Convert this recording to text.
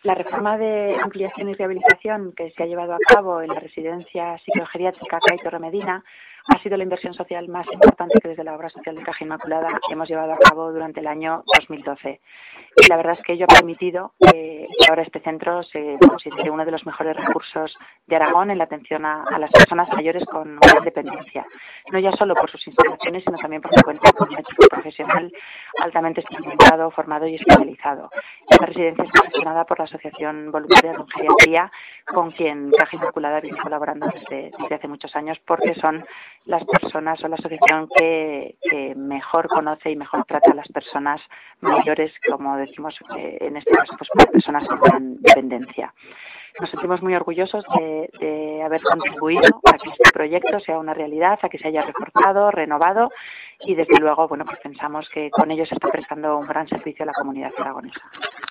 La reforma de ampliación y rehabilitación que se ha llevado a cabo en la residencia psicogeriátrica Cai Torremedina ha sido la inversión social más importante que desde la obra social de Caja Inmaculada hemos llevado a cabo durante el año 2012. Y la verdad es que ello ha permitido que ahora este centro se considere uno de los mejores recursos de Aragón en la atención a las personas mayores con gran dependencia. No ya solo por sus instalaciones, sino también porque cuenta con un equipo profesional altamente experimentado, formado y especializado. Esta residencia está gestionada por la Asociación Voluntaria de Geriatría, con quien Caja Inmaculada viene colaborando desde hace muchos años, porque son las personas o la asociación que mejor conoce y mejor trata a las personas mayores, como decimos en este caso, pues personas con dependencia. Nos sentimos muy orgullosos de haber contribuido a que este proyecto sea una realidad, a que se haya reforzado, renovado y desde luego, bueno, pues pensamos que con ello se está prestando un gran servicio a la comunidad aragonesa.